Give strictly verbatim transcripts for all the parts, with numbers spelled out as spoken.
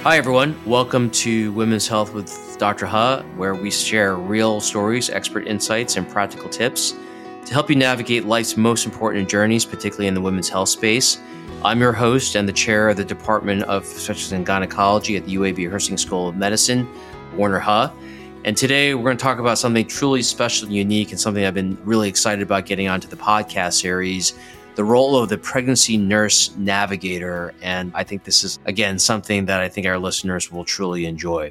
Hi, everyone. Welcome to Women's Health with Doctor Huh, where we share real stories, expert insights, and practical tips to help you navigate life's most important journeys, particularly in the women's health space. I'm your host and the chair of the Department of Obstetrics and Gynecology at the U A B Hersing School of Medicine, Warner Huh. And today we're going to talk about something truly special and unique and something I've been really excited about getting onto the podcast series, the role of the pregnancy nurse navigator. And I think this is, again, something that I think our listeners will truly enjoy.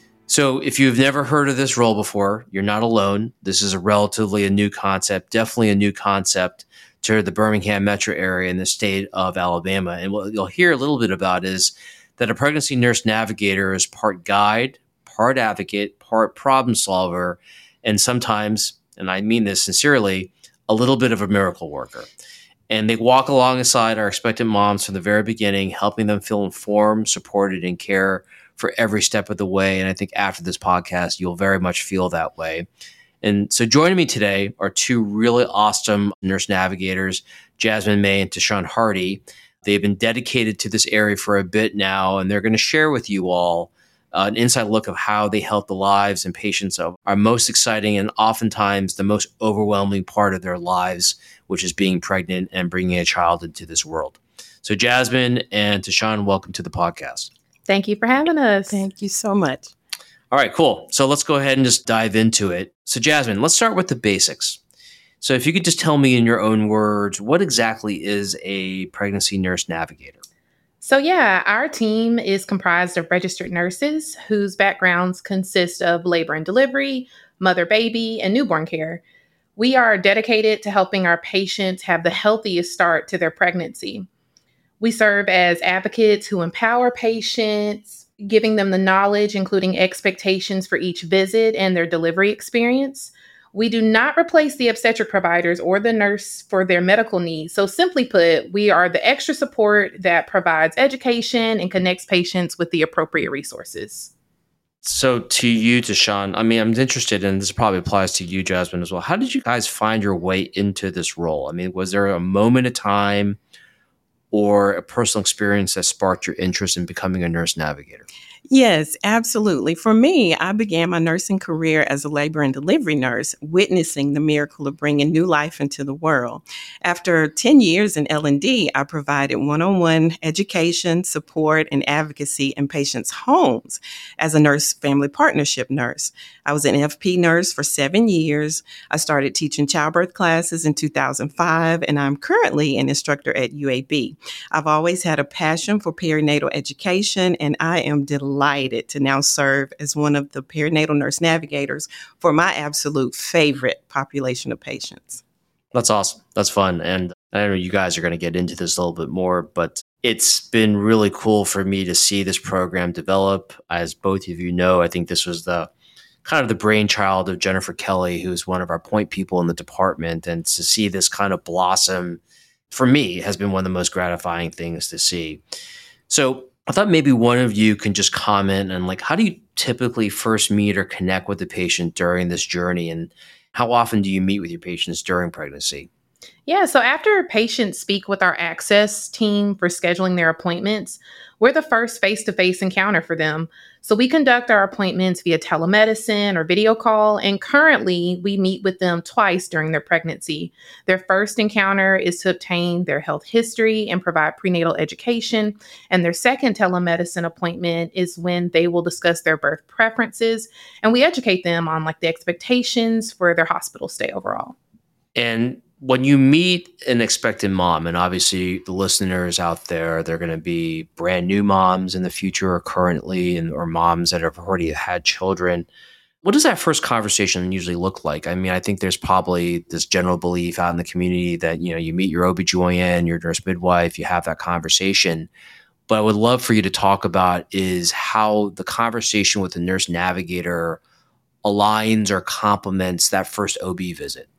So if you've never heard of this role before, you're not alone. This is a relatively a new concept, definitely a new concept to the Birmingham metro area in the state of Alabama. And what you'll hear a little bit about is that a pregnancy nurse navigator is part guide, part advocate, part problem solver, and sometimes, and I mean this sincerely, a little bit of a miracle worker. And they walk alongside our expectant moms from the very beginning, helping them feel informed, supported, and care for every step of the way. And I think after this podcast, you'll very much feel that way. And so joining me today are two really awesome nurse navigators, Jasmine May and Tashawn Hardy. They've been dedicated to this area for a bit now, and they're going to share with you all uh, an inside look of how they help the lives and patients of our most exciting and oftentimes the most overwhelming part of their lives, which is being pregnant and bringing a child into this world. So Jasmine and Tashawn, welcome to the podcast. Thank you for having us. Thank you so much. All right, cool. So let's go ahead and just dive into it. So Jasmine, let's start with the basics. So if you could just tell me in your own words, what exactly is a pregnancy nurse navigator? So yeah, our team is comprised of registered nurses whose backgrounds consist of labor and delivery, mother-baby, and newborn care. We are dedicated to helping our patients have the healthiest start to their pregnancy. We serve as advocates who empower patients, giving them the knowledge, including expectations for each visit and their delivery experience. We do not replace the obstetric providers or the nurse for their medical needs. So simply put, we are the extra support that provides education and connects patients with the appropriate resources. So to you, Tashawn, I mean, I'm interested, and this probably applies to you, Jasmine, as well. How did you guys find your way into this role? I mean, was there a moment of time or a personal experience that sparked your interest in becoming a nurse navigator? Yes, absolutely. For me, I began my nursing career as a labor and delivery nurse, witnessing the miracle of bringing new life into the world. After ten years in L and D, I provided one-on-one education, support, and advocacy in patients' homes as a nurse family partnership nurse. I was an F P nurse for seven years. I started teaching childbirth classes in two thousand five, and I'm currently an instructor at U A B. I've always had a passion for perinatal education, and I am delighted to now serve as one of the perinatal nurse navigators for my absolute favorite population of patients. That's awesome. That's fun. And I know you guys are going to get into this a little bit more, but it's been really cool for me to see this program develop. As both of you know, I think this was the kind of the brainchild of Jennifer Kelly, who's one of our point people in the department. And to see this kind of blossom, for me, has been one of the most gratifying things to see. So I thought maybe one of you can just comment on, like, how do you typically first meet or connect with the patient during this journey? And how often do you meet with your patients during pregnancy? Yeah, so after patients speak with our access team for scheduling their appointments, we're the first face-to-face encounter for them. So we conduct our appointments via telemedicine or video call, and currently we meet with them twice during their pregnancy. Their first encounter is to obtain their health history and provide prenatal education, and their second telemedicine appointment is when they will discuss their birth preferences, and we educate them on like the expectations for their hospital stay overall. And when you meet an expectant mom, and obviously the listeners out there, they're going to be brand new moms in the future or currently, and or moms that have already had children. What does that first conversation usually look like? I mean, I think there's probably this general belief out in the community that, you know, you meet your O B G Y N, your nurse midwife, you have that conversation. But I would love for you to talk about is how the conversation with the nurse navigator aligns or complements that first O B visit.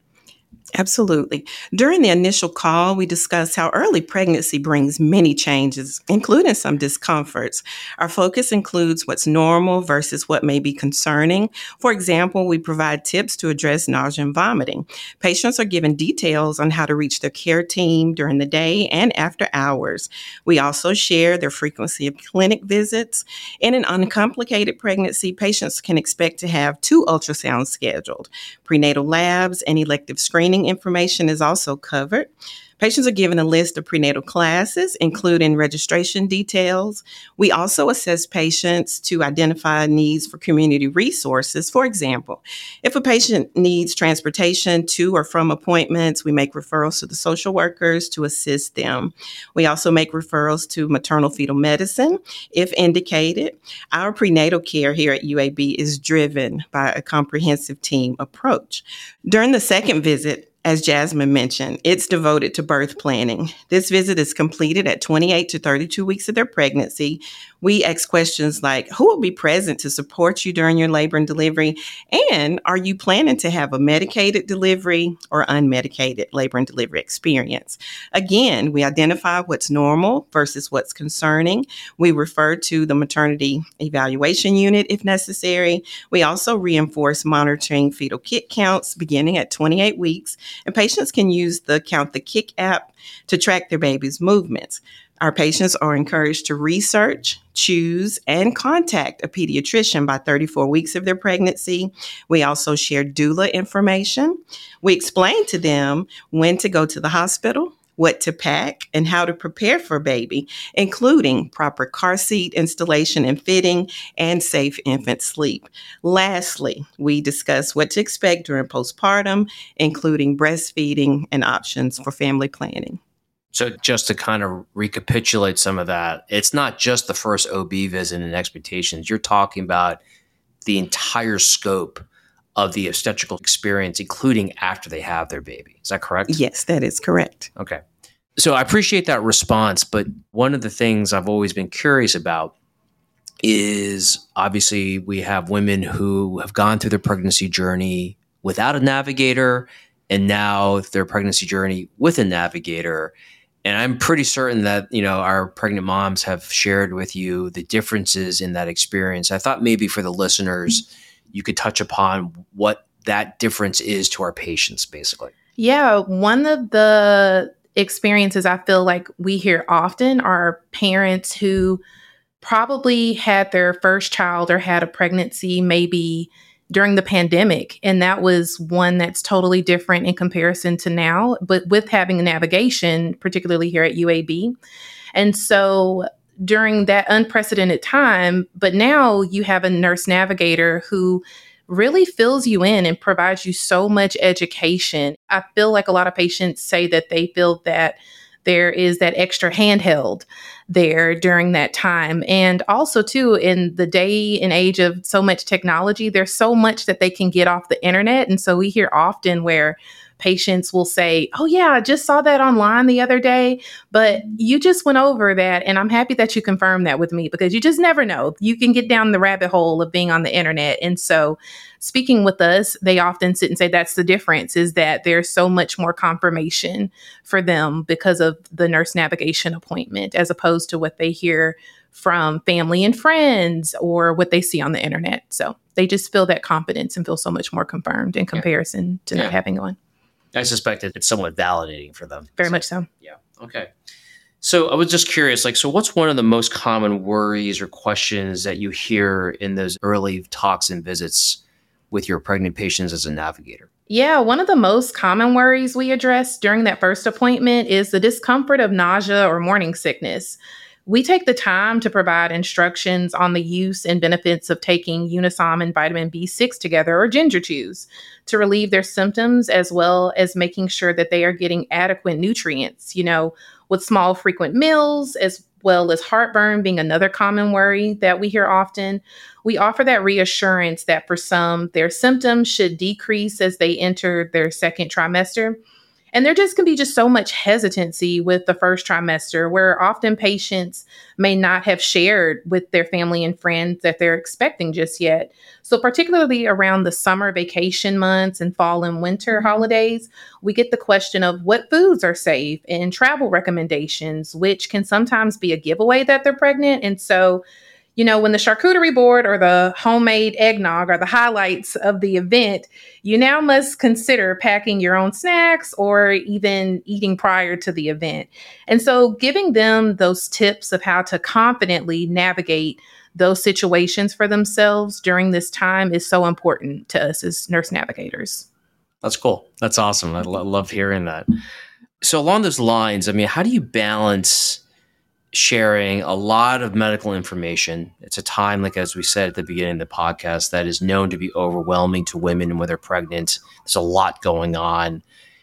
Absolutely. During the initial call, we discussed how early pregnancy brings many changes, including some discomforts. Our focus includes what's normal versus what may be concerning. For example, we provide tips to address nausea and vomiting. Patients are given details on how to reach their care team during the day and after hours. We also share their frequency of clinic visits. In an uncomplicated pregnancy, patients can expect to have two ultrasounds scheduled. Prenatal labs and elective screening information is also covered. Patients are given a list of prenatal classes, including registration details. We also assess patients to identify needs for community resources. For example, if a patient needs transportation to or from appointments, we make referrals to the social workers to assist them. We also make referrals to maternal fetal medicine, if indicated. Our prenatal care here at U A B is driven by a comprehensive team approach. During the second visit, as Jasmine mentioned, it's devoted to birth planning. This visit is completed at twenty-eight to thirty-two weeks of their pregnancy. We ask questions like, who will be present to support you during your labor and delivery? And are you planning to have a medicated delivery or unmedicated labor and delivery experience? Again, we identify what's normal versus what's concerning. We refer to the maternity evaluation unit if necessary. We also reinforce monitoring fetal kick counts beginning at twenty-eight weeks. And patients can use the Count the Kick app to track their baby's movements. Our patients are encouraged to research, choose, and contact a pediatrician by thirty-four weeks of their pregnancy. We also share doula information. We explain to them when to go to the hospital, what to pack, and how to prepare for a baby, including proper car seat installation and fitting and safe infant sleep. Lastly, we discuss what to expect during postpartum, including breastfeeding and options for family planning. So just to kind of recapitulate some of that, it's not just the first O B visit and expectations. You're talking about the entire scope of the obstetrical experience, including after they have their baby. Is that correct? Yes, that is correct. Okay. So I appreciate that response, but one of the things I've always been curious about is obviously we have women who have gone through their pregnancy journey without a navigator and now their pregnancy journey with a navigator. And I'm pretty certain that, you know, our pregnant moms have shared with you the differences in that experience. I thought maybe for the listeners, you could touch upon what that difference is to our patients, basically. Yeah, one of the experiences I feel like we hear often are parents who probably had their first child or had a pregnancy maybe during the pandemic. And that was one that's totally different in comparison to now, but with having a navigation, particularly here at U A B. And so during that unprecedented time, but now you have a nurse navigator who really fills you in and provides you so much education. I feel like a lot of patients say that they feel that there is that extra handheld there during that time. And also, too, in the day and age of so much technology, there's so much that they can get off the internet. And so we hear often where patients will say, oh, yeah, I just saw that online the other day, but you just went over that. And I'm happy that you confirmed that with me because you just never know. You can get down the rabbit hole of being on the internet. And so speaking with us, they often sit and say that's the difference is that there's so much more confirmation for them because of the nurse navigation appointment, as opposed to what they hear from family and friends or what they see on the internet. So they just feel that confidence and feel so much more confirmed in comparison yeah. to yeah. not having one. I suspect it's somewhat validating for them. Very so, much so. Yeah. Okay. So I was just curious, like, so what's one of the most common worries or questions that you hear in those early talks and visits with your pregnant patients as a navigator? Yeah, one of the most common worries we address during that first appointment is the discomfort of nausea or morning sickness. We take the time to provide instructions on the use and benefits of taking Unisom and vitamin B six together or ginger chews to relieve their symptoms, as well as making sure that they are getting adequate nutrients, you know, with small frequent meals, as well as heartburn being another common worry that we hear often. We offer that reassurance that for some, their symptoms should decrease as they enter their second trimester. And there just can be just so much hesitancy with the first trimester where often patients may not have shared with their family and friends that they're expecting just yet. So particularly around the summer vacation months and fall and winter holidays, we get the question of what foods are safe and travel recommendations, which can sometimes be a giveaway that they're pregnant. And so you know, when the charcuterie board or the homemade eggnog are the highlights of the event, you now must consider packing your own snacks or even eating prior to the event. And so giving them those tips of how to confidently navigate those situations for themselves during this time is so important to us as nurse navigators. That's cool. That's awesome. I lo- love hearing that. So along those lines, I mean, how do you balance sharing a lot of medical information? It's a time, like as we said at the beginning of the podcast, that is known to be overwhelming to women when they're pregnant. There's a lot going on,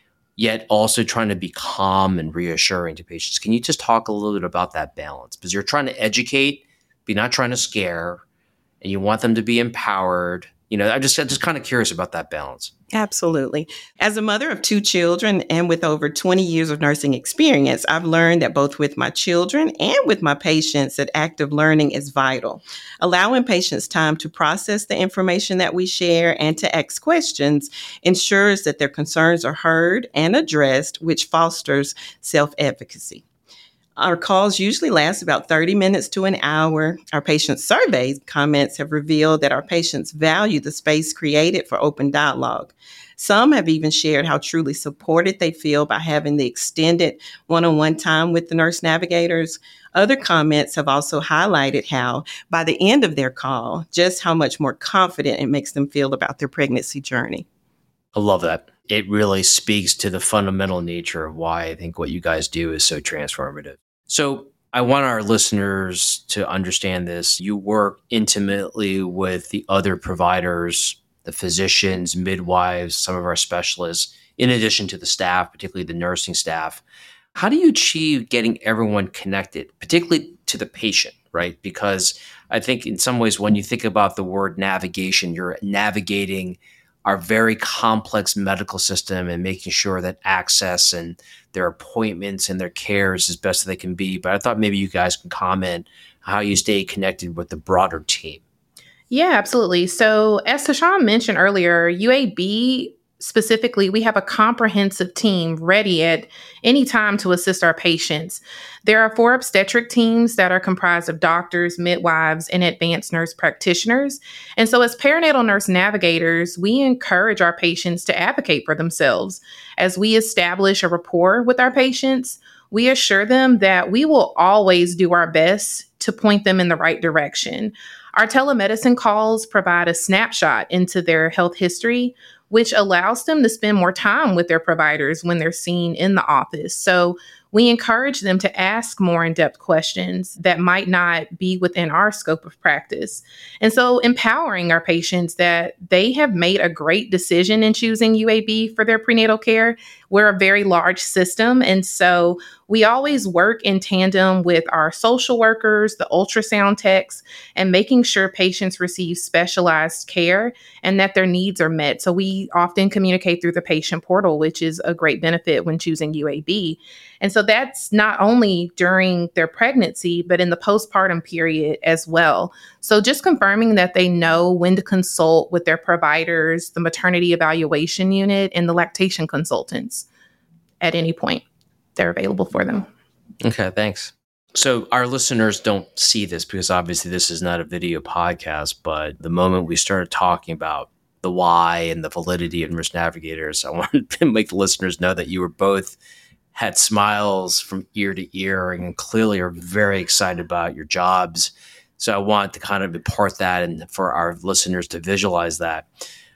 yet also trying to be calm and reassuring to patients. Can you just talk a little bit about that balance? Because you're trying to educate, but you're not trying to scare, and you want them to be empowered. You know, I'm just, I'm just kind of curious about that balance. Absolutely. As a mother of two children and with over twenty years of nursing experience, I've learned that both with my children and with my patients that active learning is vital. Allowing patients time to process the information that we share and to ask questions ensures that their concerns are heard and addressed, which fosters self-efficacy. Our calls usually last about thirty minutes to an hour. Our patient survey comments have revealed that our patients value the space created for open dialogue. Some have even shared how truly supported they feel by having the extended one-on-one time with the nurse navigators. Other comments have also highlighted how, by the end of their call, just how much more confident it makes them feel about their pregnancy journey. I love that. It really speaks to the fundamental nature of why I think what you guys do is so transformative. So I want our listeners to understand this. You work intimately with the other providers, the physicians, midwives, some of our specialists, in addition to the staff, particularly the nursing staff. How do you achieve getting everyone connected, particularly to the patient, right? Because I think in some ways, when you think about the word navigation, you're navigating our very complex medical system and making sure that access and their appointments and their care is as best as they can be. But I thought maybe you guys can comment how you stay connected with the broader team. Yeah, absolutely. So as Tashawn mentioned earlier, U A B specifically, we have a comprehensive team ready at any time to assist our patients. There are four obstetric teams that are comprised of doctors, midwives, and advanced nurse practitioners. And so as perinatal nurse navigators, we encourage our patients to advocate for themselves. As we establish a rapport with our patients, we assure them that we will always do our best to point them in the right direction. Our telemedicine calls provide a snapshot into their health history, which allows them to spend more time with their providers when they're seen in the office. So we encourage them to ask more in-depth questions that might not be within our scope of practice. And so empowering our patients that they have made a great decision in choosing U A B for their prenatal care. We're a very large system. And so we always work in tandem with our social workers, the ultrasound techs, and making sure patients receive specialized care and that their needs are met. So we often communicate through the patient portal, which is a great benefit when choosing U A B. And so that's not only during their pregnancy, but in the postpartum period as well. So just confirming that they know when to consult with their providers, the maternity evaluation unit, and the lactation consultants at any point they're available for them. Okay, thanks. So our listeners don't see this because obviously this is not a video podcast, but the moment we started talking about the why and the validity of nurse navigators, I wanted to make the listeners know that you were both had smiles from ear to ear and clearly are very excited about your jobs. So I want to kind of impart that and for our listeners to visualize that.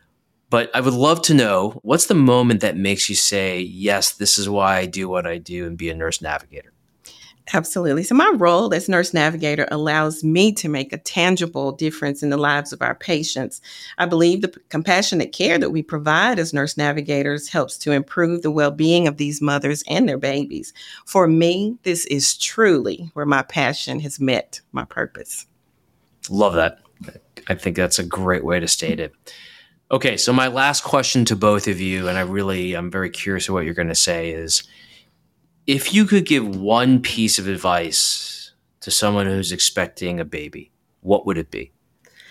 But I would love to know, what's the moment that makes you say, yes, this is why I do what I do and be a nurse navigator? Absolutely. So my role as nurse navigator allows me to make a tangible difference in the lives of our patients. I believe the compassionate care that we provide as nurse navigators helps to improve the well-being of these mothers and their babies. For me, this is truly where my passion has met my purpose. Love that. I think that's a great way to state it. Okay, so my last question to both of you, and I really, I'm very curious of what you're going to say, is if you could give one piece of advice to someone who's expecting a baby, what would it be?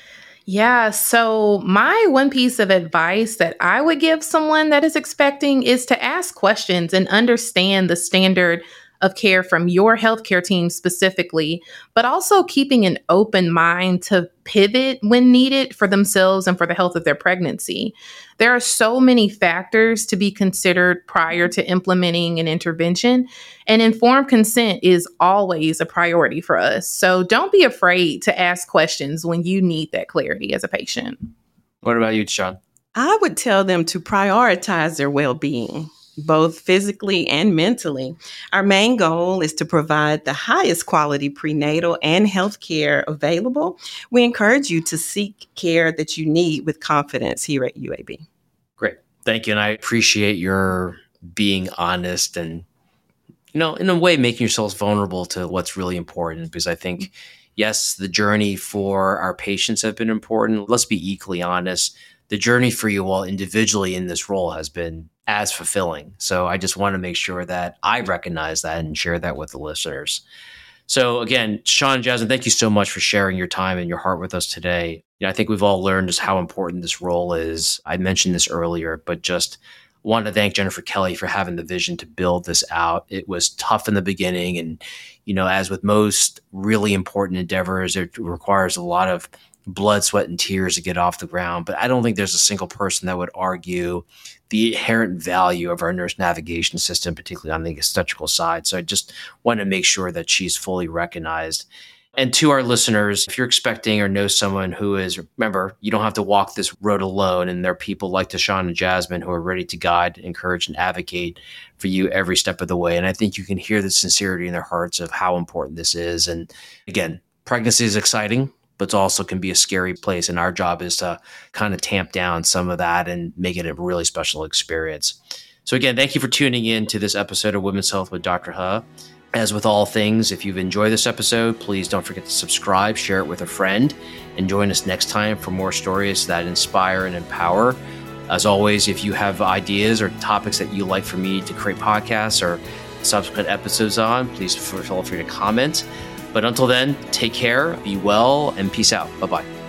Yeah, so my one piece of advice that I would give someone that is expecting is to ask questions and understand the standard of care from your healthcare team specifically, but also keeping an open mind to pivot when needed for themselves and for the health of their pregnancy. There are so many factors to be considered prior to implementing an intervention, and informed consent is always a priority for us. So don't be afraid to ask questions when you need that clarity as a patient. What about you, Sean? I would tell them to prioritize their well-being, both physically and mentally. Our main goal is to provide the highest quality prenatal and health care available. We encourage you to seek care that you need with confidence here at U A B. Great. Thank you. And I appreciate your being honest and, you know, in a way, making yourselves vulnerable to what's really important, because I think, yes, the journey for our patients have been important. Let's be equally honest. The journey for you all individually in this role has been as fulfilling. So I just want to make sure that I recognize that and share that with the listeners. So again, Sean and Jasmine, thank you so much for sharing your time and your heart with us today. You know, I think we've all learned just how important this role is. I mentioned this earlier, but just want to thank Jennifer Kelly for having the vision to build this out. It was tough in the beginning. And, you know, as with most really important endeavors, it requires a lot of blood, sweat, and tears to get off the ground. But I don't think there's a single person that would argue the inherent value of our nurse navigation system, particularly on the obstetrical side. So I just want to make sure that she's fully recognized. And to our listeners, if you're expecting or know someone who is, remember, you don't have to walk this road alone. And there are people like Deshawn and Jasmine who are ready to guide, encourage, and advocate for you every step of the way. And I think you can hear the sincerity in their hearts of how important this is. And again, pregnancy is exciting, but it also can be a scary place. And our job is to kind of tamp down some of that and make it a really special experience. So again, thank you for tuning in to this episode of Women's Health with Doctor Huh. As with all things, if you've enjoyed this episode, please don't forget to subscribe, share it with a friend, and join us next time for more stories that inspire and empower. As always, if you have ideas or topics that you'd like for me to create podcasts or subsequent episodes on, please feel free to comment. But until then, take care, be well, and peace out. Bye-bye.